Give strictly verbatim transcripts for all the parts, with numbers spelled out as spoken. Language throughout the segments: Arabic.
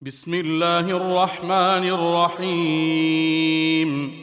بسم الله الرحمن الرحيم.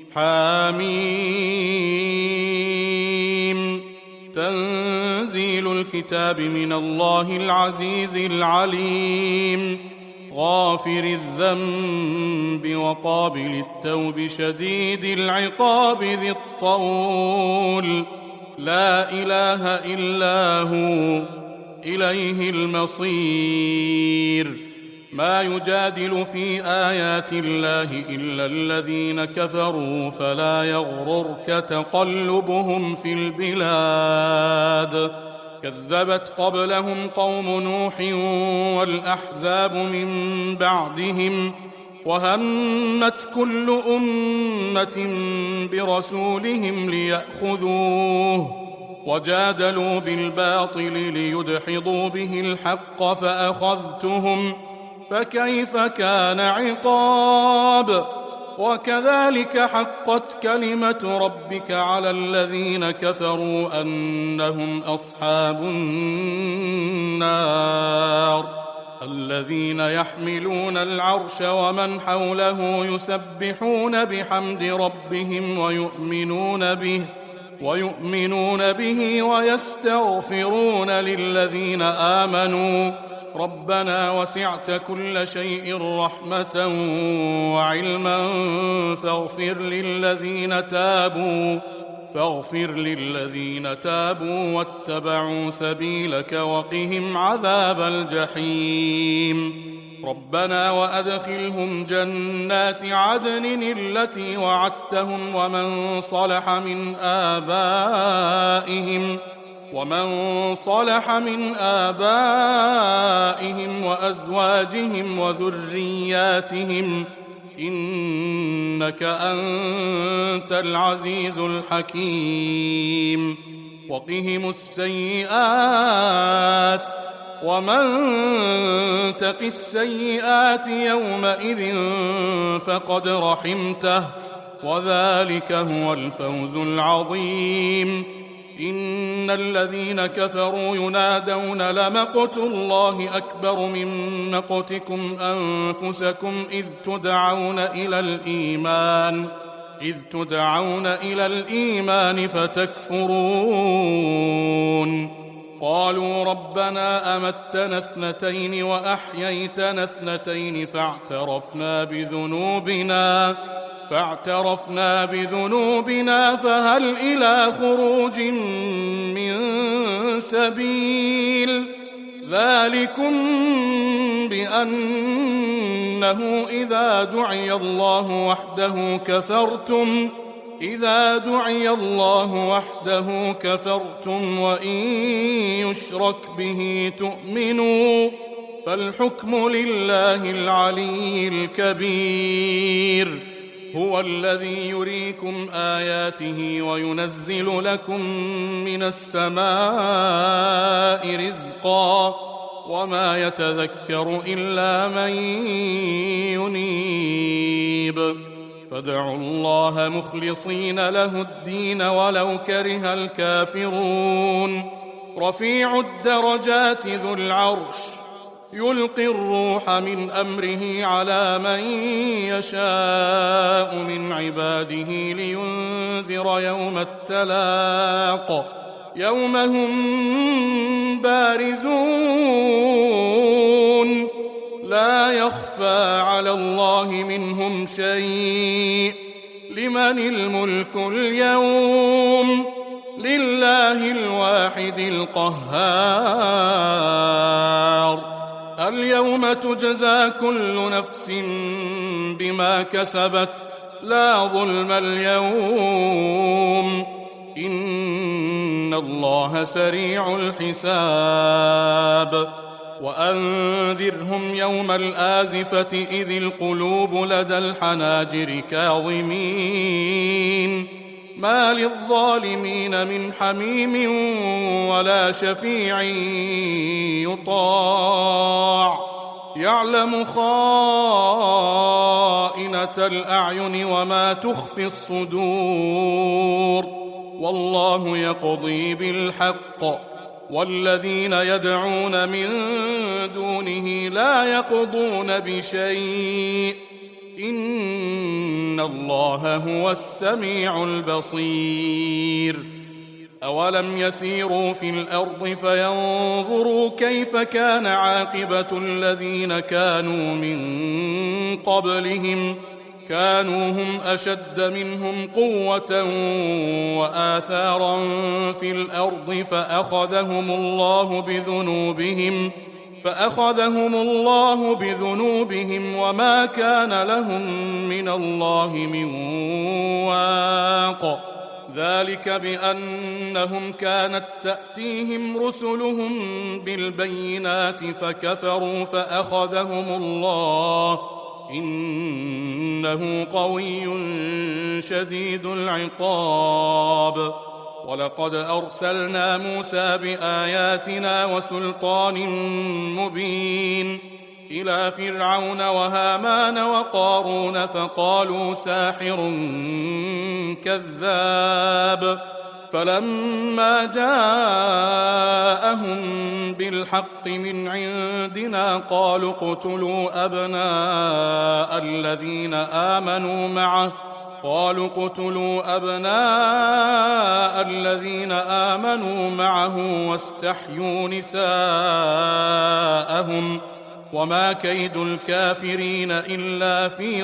حميم. تنزيل الكتاب من الله العزيز العليم، غافر الذنب وقابل التوب شديد العقاب ذي الطول، لا إله إلا هو إليه المصير. ما يجادل في آيات الله إلا الذين كفروا، فلا يغررك تقلبهم في البلاد. كذبت قبلهم قوم نوح والأحزاب من بعدهم، وهمت كل أمة برسولهم ليأخذوه، وجادلوا بالباطل ليدحضوا به الحق فأخذتهم، فكيف كان عقاب. وكذلك حقت كلمة ربك على الذين كفروا أنهم أصحاب النار. الذين يحملون العرش ومن حوله يسبحون بحمد ربهم ويؤمنون به ويؤمنون به ويستغفرون للذين آمنوا ربنا وسعت كل شيء رحمة وعلما فاغفر للذين تابوا فاغفر للذين تابوا واتبعوا سبيلك وقهم عذاب الجحيم. ربنا وأدخلهم جنات عدن التي وعدتهم ومن صلح من آبائهم ومن صلح من آبائهم وأزواجهم وذرياتهم إنك أنت العزيز الحكيم. وقهم السيئات ومن تق السيئات يومئذ فقد رحمته، وذلك هو الفوز العظيم. إن الذين كفروا ينادون لمقت الله أكبر من مقتكم أنفسكم إذ تدعون إلى الإيمان إذ تدعون إلى الإيمان فتكفرون. قالوا ربنا أمتنا اثنتين وأحييتنا اثنتين فاعترفنا بذنوبنا فاعترفنا بذنوبنا فهل إلى خروج من سبيل. ذلكم بأنه إذا دعي الله وحده كفرتم إذا دعي الله وحده كفرتم وإن يشرك به تؤمنوا، فالحكم لله العلي الكبير. هو الذي يريكم آياته وينزل لكم من السماء رزقا، وما يتذكر إلا من ينيب. فادعوا الله مخلصين له الدين ولو كره الكافرون. رفيع الدرجات ذو العرش يلقي الروح من أمره على من يشاء من عباده لينذر يوم التلاق، يوم هم بارزون لا يخفى على الله منهم شيء. لمن الملك اليوم؟ لله الواحد القهار. اليوم تجزى كل نفس بما كسبت لا ظلم اليوم، إن الله سريع الحساب. وأنذرهم يوم الآزفة إذ القلوب لدى الحناجر كاظمين، ما للظالمين من حميم ولا شفيع يطاع، يعلم خائنة الأعين وما تخفي الصدور، والله يقضي بالحق والذين يدعون من دونه لا يقضون بشيء إن الله هو السميع البصير أولم يسيروا في الأرض فينظروا كيف كان عاقبة الذين كانوا من قبلهم كانوا هم أشد منهم قوة وآثارا في الأرض فأخذهم الله بذنوبهم فأخذهم الله بذنوبهم وما كان لهم من الله من واق ذلك بأنهم كانت تأتيهم رسلهم بالبينات فكفروا فأخذهم الله إنه قوي شديد العقاب ولقد أرسلنا موسى بآياتنا وسلطان مبين إلى فرعون وهامان وقارون فقالوا ساحر كذاب فلما جاءهم بالحق من عندنا قالوا اقتلوا أبناء الذين آمنوا معه قالوا اقتلوا أبناء الذين آمنوا معه واستحيوا نساءهم وما كيد الكافرين إلا في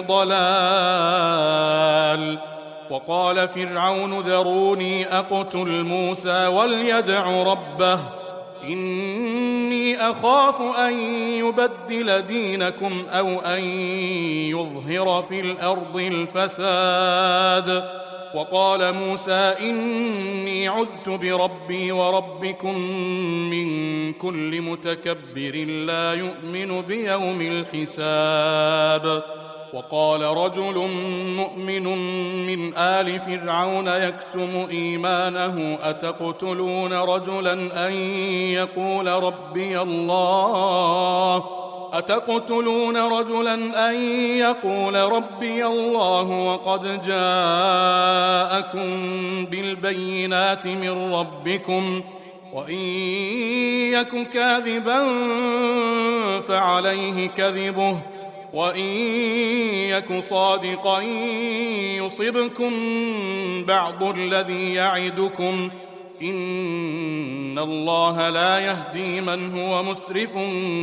ضلال وقال فرعون ذروني أقتل موسى وليدع ربه إني أخاف أن يبدل دينكم أو أن يظهر في الأرض الفساد وقال موسى إني عذت بربي وربكم من كل متكبر لا يؤمن بيوم الحساب وقال رجل مؤمن من آل فرعون يكتم إيمانه أتقتلون رجلا أن يقول ربي الله أتقتلون رجلا أن يقول ربي الله وقد جاءكم بالبينات من ربكم وإن يك كاذبا فعليه كذبه وإن يك صادقا يصبكم بعض الذي يعدكم إن الله لا يهدي من هو مسرف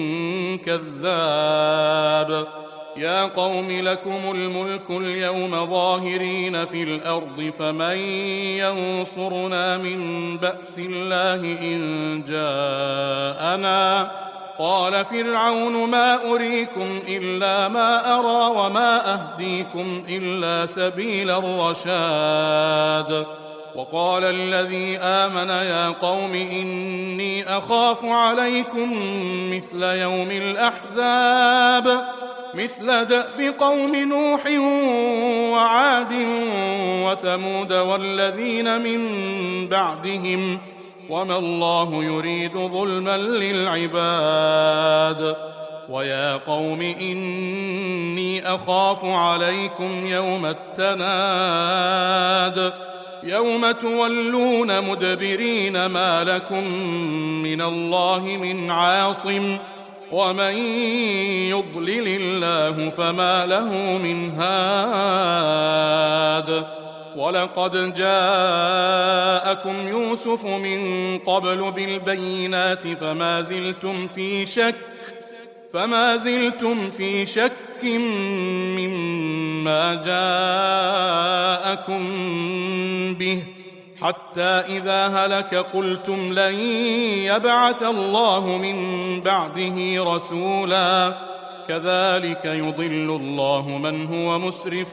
كذاب يا قوم لكم الملك اليوم ظاهرين في الأرض فمن ينصرنا من بأس الله إن جاءنا قال فرعون ما أريكم إلا ما أرى وما أهديكم إلا سبيل الرشاد وقال الذي آمن يا قوم إني أخاف عليكم مثل يوم الأحزاب مثل دأب قوم نوح وعاد وثمود والذين من بعدهم وما الله يريد ظلما للعباد ويا قوم إني أخاف عليكم يوم التناد يوم تولون مدبرين ما لكم من الله من عاصم ومن يضلل الله فما له من هاد ولقد جاءكم يوسف من قبل بالبينات فما زلتم في شك فما زلتم في شك مما جاءكم به حتى إذا هلك قلتم لن يبعث الله من بعده رسولا كذلك يضل الله من هو مسرف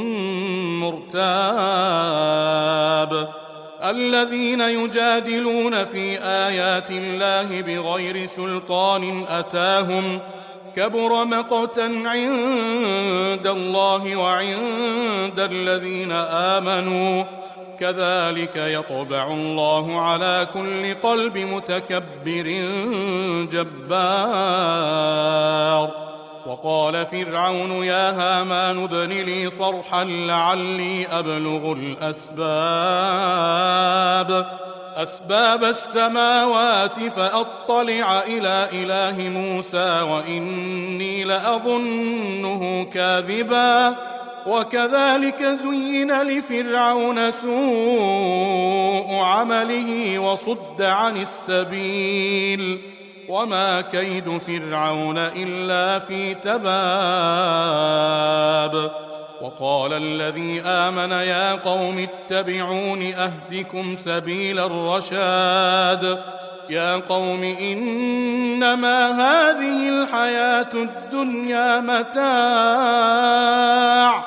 مرتاب الذين يجادلون في آيات الله بغير سلطان أتاهم كبر مقتا عند الله وعند الذين آمنوا كذلك يطبع الله على كل قلب متكبر جبار وقال فرعون يا هامان ابن لي صرحا لعلي أبلغ الأسباب أسباب السماوات فأطلع إلى إله موسى وإني لأظنه كاذبا وكذلك زين لفرعون سوء عمله وصد عن السبيل وما كيد فرعون إلا في تباب. وقال الذي آمن يا قوم اتبعون أهدكم سبيل الرشاد يا قوم إنما هذه الحياة الدنيا متاع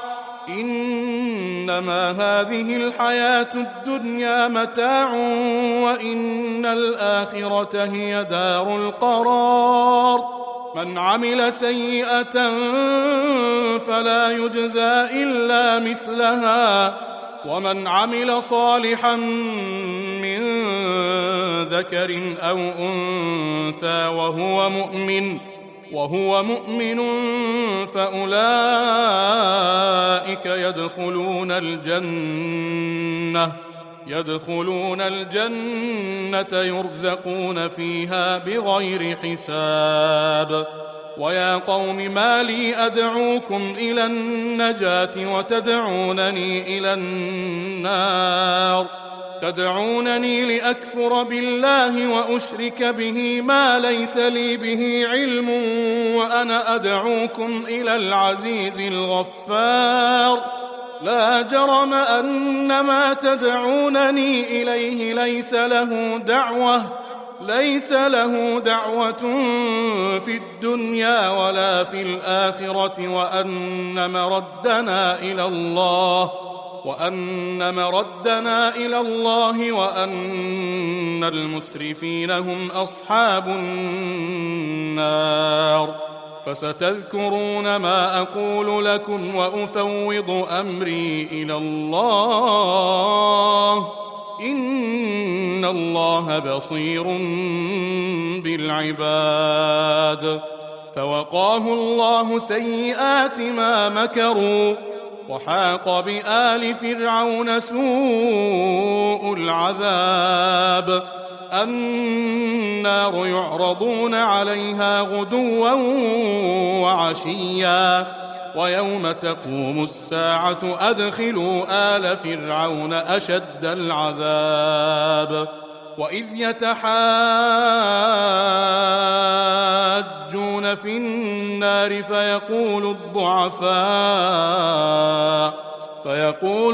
إنما هذه الحياة الدنيا متاع وإن الآخرة هي دار القرار من عمل سيئة فلا يجزى إلا مثلها ومن عمل صالحا من ذكر أو أنثى وهو مؤمن وهو مؤمن فأولئك يدخلون الجنة يدخلون الجنة يرزقون فيها بغير حساب. ويا قوم ما لي أدعوكم إلى النجاة وتدعونني إلى النار تدعونني لأكفر بالله وأشرك به ما ليس لي به علم وأنا أدعوكم إلى العزيز الغفار لا جرم أن ما تدعونني إليه ليس له دعوة ليس له دعوة في الدنيا ولا في الآخرة وأن مردنا إلى الله وأن مردنا إلى الله وأن المسرفين هم أصحاب النار. فستذكرون ما أقول لكم وأفوض أمري إلى الله إن الله بصير بالعباد. فوقاه الله سيئات ما مكروا وحاق بآل فرعون سوء العذاب النار يعرضون عليها غدوا وعشيا ويوم تقوم الساعة أدخلوا آل فرعون أشد العذاب. وإذ يتحاجون في النار فيقول الضعفاء فيقول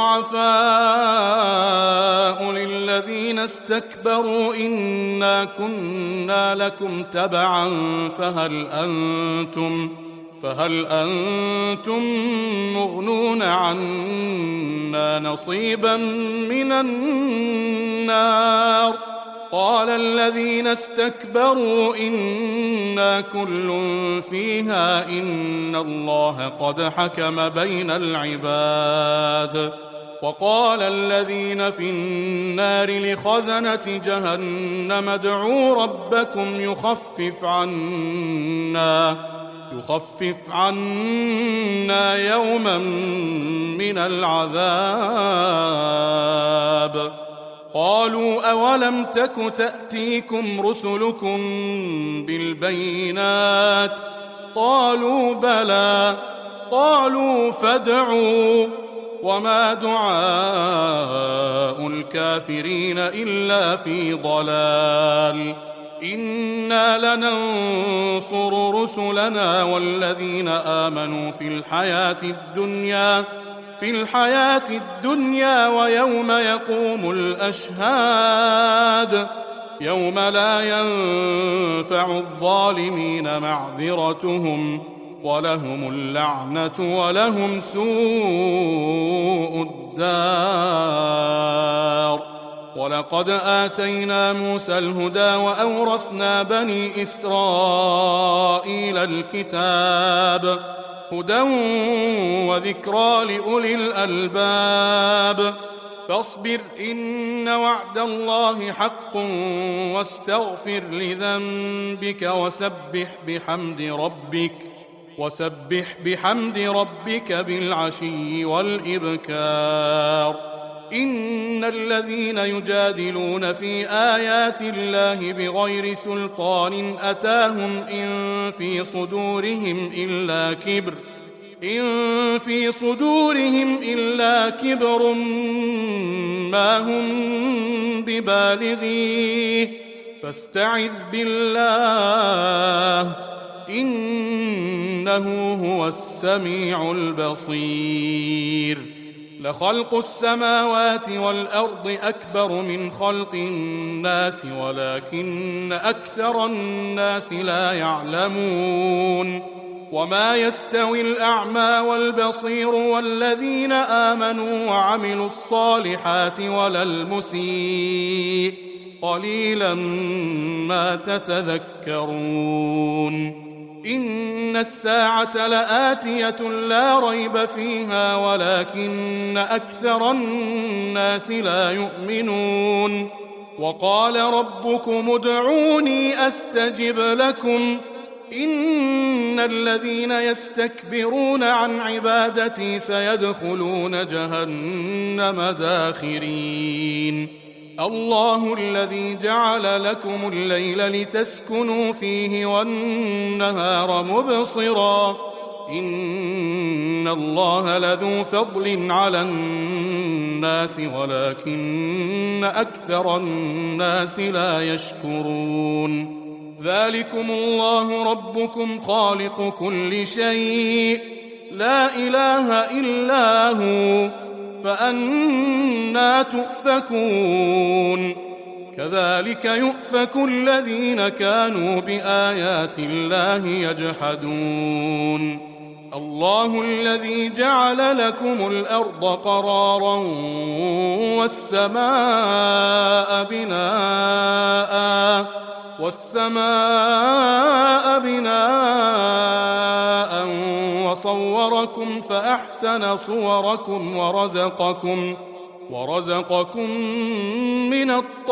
الضعفاء للذين استكبروا إنا كنا لكم تبعا فهل أنتم فهل أنتم مغنون عنا نصيبا من النار قال الذين استكبروا إنا كل فيها إن الله قد حكم بين العباد. وقال الذين في النار لخزنة جهنم ادعوا ربكم يخفف عنا يخفف عنا يوما من العذاب. قالوا أولم تك تأتيكم رسلكم بالبينات قالوا بلى قالوا فادعوا وما دعاء الكافرين إلا في ضلال. إنا لننصر رسلنا والذين آمنوا في الحياة الدنيا في الحياة الدنيا ويوم يقوم الأشهاد يوم لا ينفع الظالمين معذرتهم ولهم اللعنة ولهم سوء الدار. ولقد آتينا موسى الهدى وأورثنا بني إسرائيل الكتاب هدى وذكرى لأولي الألباب. فاصبر إن وعد الله حق واستغفر لذنبك وسبح بحمد ربك وسبح بحمد ربك بالعشي والإبكار إن الذين يجادلون في آيات الله بغير سلطان أتاهم إن في صدورهم إلا كبر إن في صدورهم إلا كبر ما هم ببالغيه فاستعذ بالله إنه هو السميع البصير. لخلق السماوات والأرض أكبر من خلق الناس ولكن أكثر الناس لا يعلمون. وما يستوي الأعمى والبصير والذين آمنوا وعملوا الصالحات ولا المسيء قليلا ما تتذكرون. إن الساعة لآتية لا ريب فيها ولكن أكثر الناس لا يؤمنون. وقال ربكم ادعوني أستجب لكم إن الذين يستكبرون عن عبادتي سيدخلون جهنم داخرين. الله الذي جعل لكم الليل لتسكنوا فيه والنهار مبصرا إن الله لذو فضل على الناس ولكن أكثر الناس لا يشكرون. ذلكم الله ربكم خالق كل شيء لا إله إلا هو فأنى تؤفكون. كذلك يؤفك الذين كانوا بآيات الله يجحدون. الله الذي جعل لكم الأرض قرارا والسماء بناء والسماء بناء وصوركم فأحسن صوركم ورزقكم ورزقكم من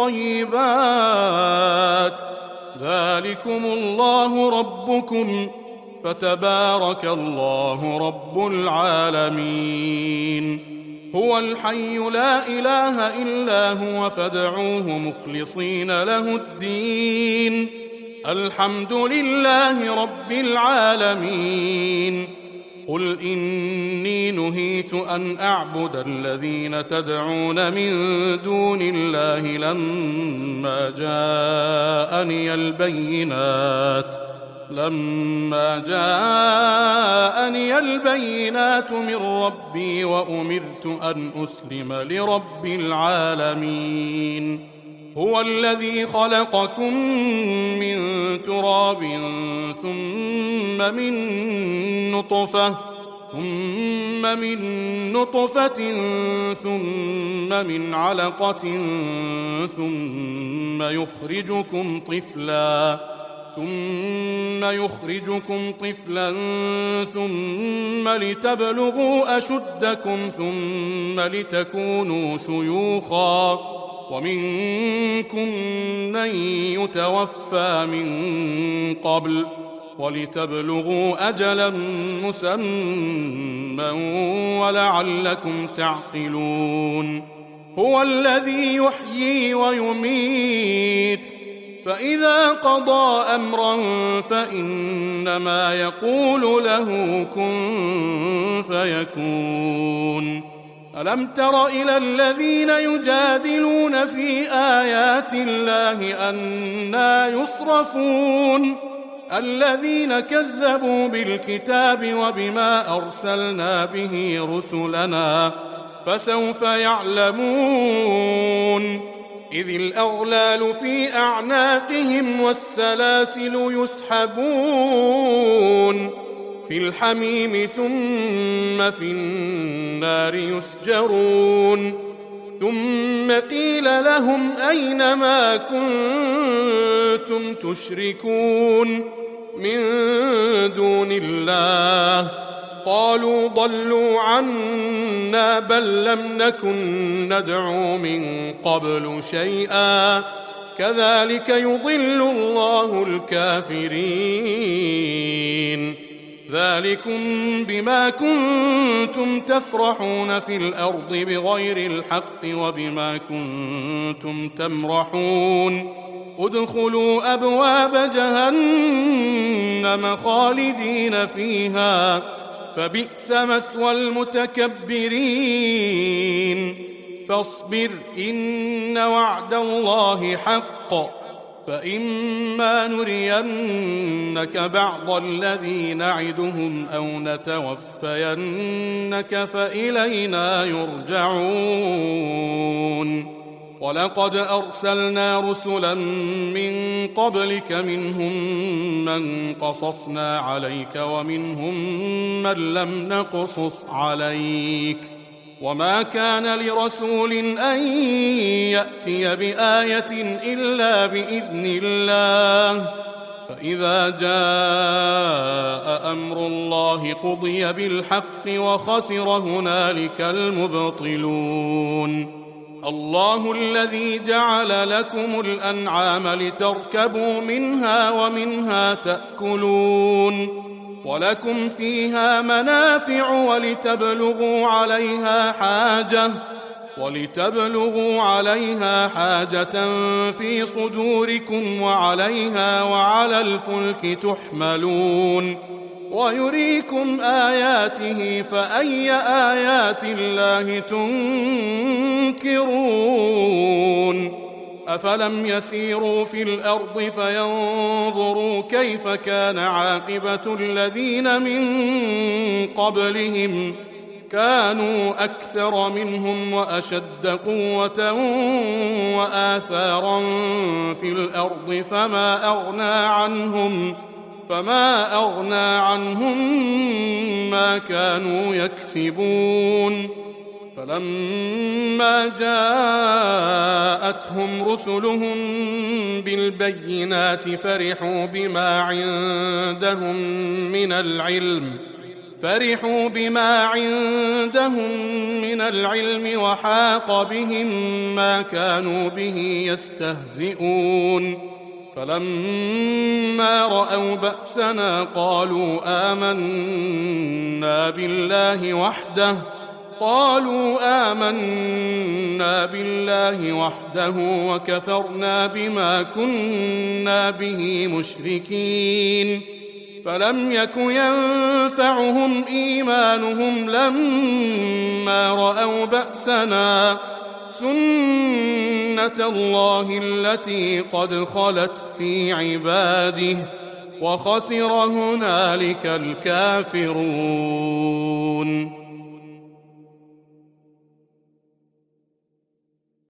الطيبات. ذلكم الله ربكم فتبارك الله رب العالمين. هو الحي لا إله إلا هو فادعوه مخلصين له الدين. الحمد لله رب العالمين. قل إني نهيت أن أعبد الذين تدعون من دون الله لما جاءني البينات لما جاءني البينات من ربي وأمرت أن أسلم لرب العالمين. هو الذي خلقكم من تراب ثم من نطفة ثم من نطفة ثم من علقة ثم يخرجكم طفلاً ثم يخرجكم طفلا ثم لتبلغوا أشدكم ثم لتكونوا شيوخا ومنكم من يتوفى من قبل ولتبلغوا أجلا مسمى ولعلكم تعقلون. هو الذي يحيي ويميت فإذا قضى أمرا فإنما يقول له كن فيكون. ألم تر إلى الذين يجادلون في آيات الله أنى يصرفون الذين كذبوا بالكتاب وبما أرسلنا به رسلنا فسوف يعلمون. إذ الأغلال في أعناقهم والسلاسل يسحبون في الحميم ثم في النار يسجرون. ثم قيل لهم أين ما كنتم تشركون من دون الله قالوا ضلوا عنا بل لم نكن ندعو من قبل شيئا كذلك يضل الله الكافرين. ذلكم بما كنتم تفرحون في الأرض بغير الحق وبما كنتم تمرحون ادخلوا أبواب جهنم خالدين فيها فبئس مثوى المتكبرين فاصبر إن وعد الله حق فإما نرينك بعض الذي نعدهم أو نتوفينك فإلينا يرجعون ولقد أرسلنا رسلا من قبلك منهم من قصصنا عليك ومنهم من لم نقصص عليك وما كان لرسول أن يأتي بآية إلا بإذن الله فإذا جاء أمر الله قضي بالحق وخسر هنالك المبطلون الله الذي جعل لكم الأنعام لتركبوا منها ومنها تأكلون ولكم فيها منافع ولتبلغوا عليها حاجة ولتبلغوا عليها حاجة في صدوركم وعليها وعلى الفلك تحملون ويريكم آياته فأي آيات الله تنكرون أفلم يسيروا في الأرض فينظروا كيف كان عاقبة الذين من قبلهم كانوا أكثر منهم وأشد قوة وآثارا في الأرض فما أغنى عنهم فما أغنى عنهم ما كانوا يكسبون فلما جاءتهم رسلهم بالبينات فرحوا بما عندهم من العلم فرحوا بما عندهم من العلم وحاق بهم ما كانوا به يستهزئون فلما رأوا بأسنا قالوا آمنا بالله وحده قالوا آمنا بالله وحده وكفرنا بما كنا به مشركين فلم يك ينفعهم إيمانهم لما رأوا بأسنا سنة الله التي قد خلت في عباده وخسر هنالك الكافرون